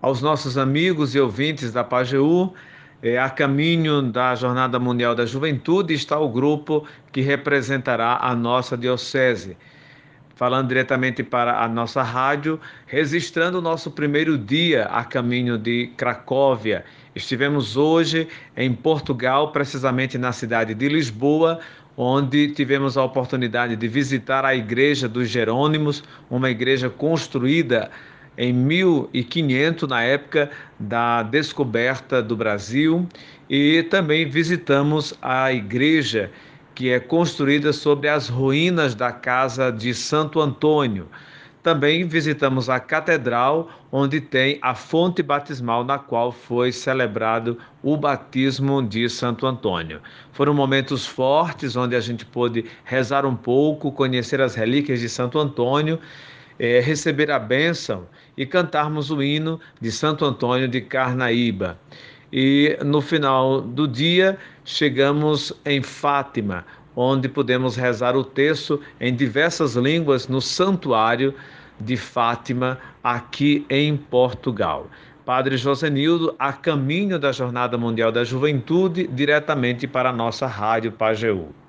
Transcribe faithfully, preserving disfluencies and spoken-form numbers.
aos nossos amigos e ouvintes da Pajeú. É, a caminho da Jornada Mundial da Juventude está o grupo que representará a nossa diocese. Falando diretamente para a nossa rádio, registrando o nosso primeiro dia a caminho de Cracóvia. Estivemos hoje em Portugal, precisamente na cidade de Lisboa, onde tivemos a oportunidade de visitar a Igreja dos Jerônimos, uma igreja construída em mil e quinhentos, na época da descoberta do Brasil, e também visitamos a igreja que é construída sobre as ruínas da casa de Santo Antônio. Também visitamos a catedral, onde tem a fonte batismal na qual foi celebrado o batismo de Santo Antônio. Foram momentos fortes, onde a gente pôde rezar um pouco, conhecer as relíquias de Santo Antônio, é, receber a bênção e cantarmos o hino de Santo Antônio de Carnaíba. E no final do dia chegamos em Fátima, onde pudemos rezar o texto em diversas línguas no santuário de Fátima, aqui em Portugal. Padre Josenildo, a caminho da Jornada Mundial da Juventude, diretamente para a nossa Rádio Pajeú.